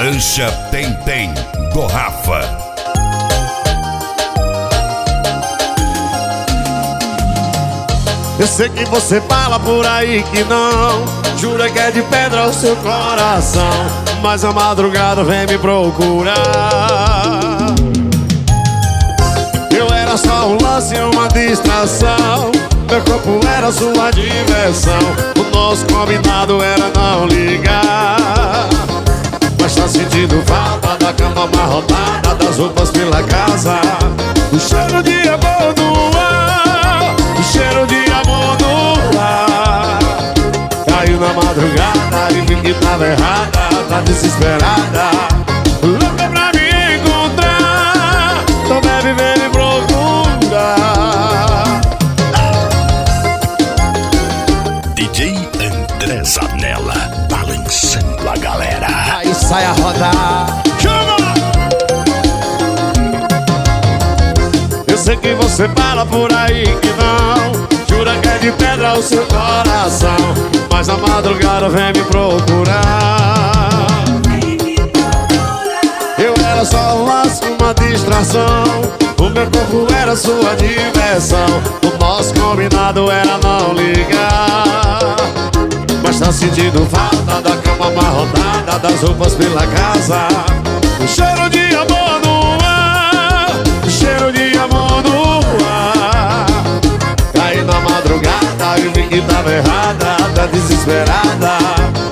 Lancha Tem do Rafa. Eu sei que você fala por aí que não, jura que é de pedra o seu coração, mas a madrugada vem me procurar. Eu era só um lance, uma distração, meu corpo era sua diversão. O nosso combinado era não ligar, mas tá sentindo falta da cama amarrotada, das roupas pela casa, o cheiro de amor no ar, o cheiro de amor no ar. Caiu na madrugada e vi que tava errada, tá desesperada, louca pra me encontrar, então deve ver e procurar. DJ André Zanella, balançando a galera. Aí sai a rodar. Eu sei que você fala por aí que não, jura que é de pedra o seu coração, mas na madrugada vem me procurar. Eu era só um laço, uma distração, o meu corpo era sua diversão, o nosso combinado era não ligar, mas tá sentindo falta da cama amarrotada, das roupas pela casa, o cheiro de amor no ar, o cheiro de amor no ar. Caí na madrugada e vi que tava errada, tá desesperada,